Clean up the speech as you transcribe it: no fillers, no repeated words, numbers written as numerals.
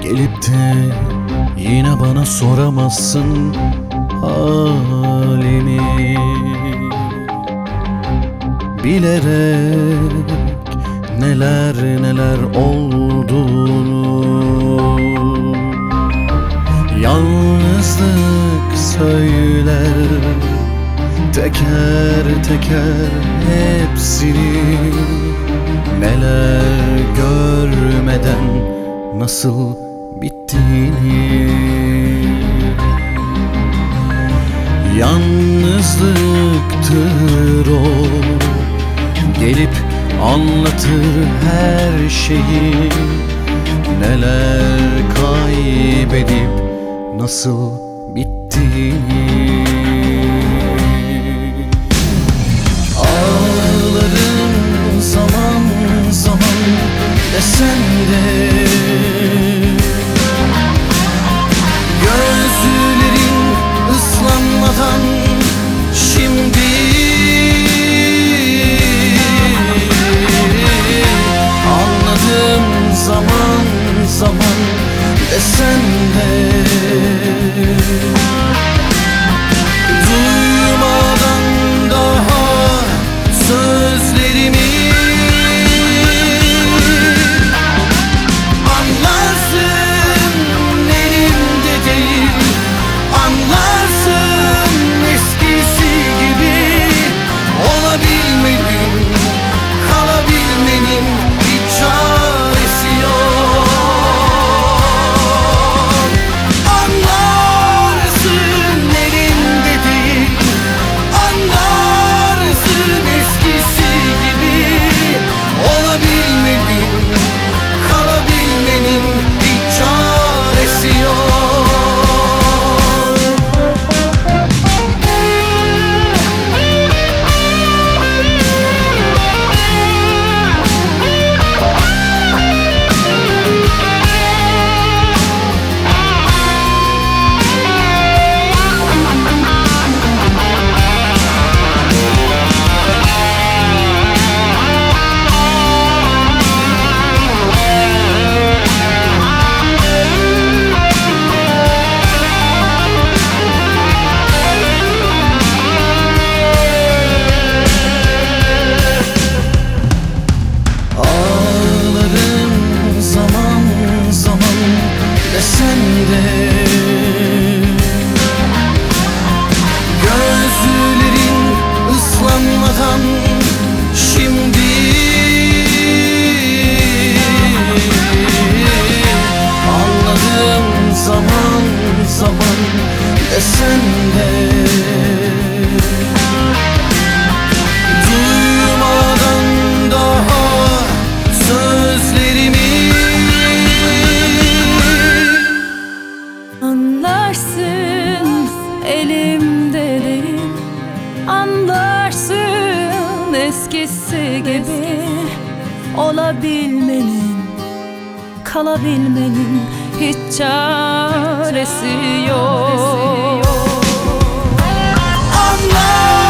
Gelip de yine bana soramazsın halimi. Bilerek neler neler olduğunu yalnızlık söyler teker teker hepsini. Neler görmeden nasıl bittiğini. Yalnızlıktır o, gelip anlatır her şeyi. Neler kaybedip nasıl bittiğini. Ağlarım zaman zaman desen de, gözlerin ıslanmadan şimdi. Anladım zaman zaman desen de, duymadan daha sözlerimi. Anlarsın elimde değil, anlarsın eskisi gibi. Olabilmenin, kalabilmenin bir çaresi yok. Anlarsın elimde değil, anlarsın eskisi gibi. Olabilmenin, kalabilmenin bir çaresi yok. Desen de, gözlerin ıslanmadan şimdi. Anladım zaman zaman desen de, duymadan daha sözlerimi. Anlarsın elimde değil, anlarsın eskisi gibi. Olabilmenin, kalabilmenin hiç çaresi yok. Anlarsın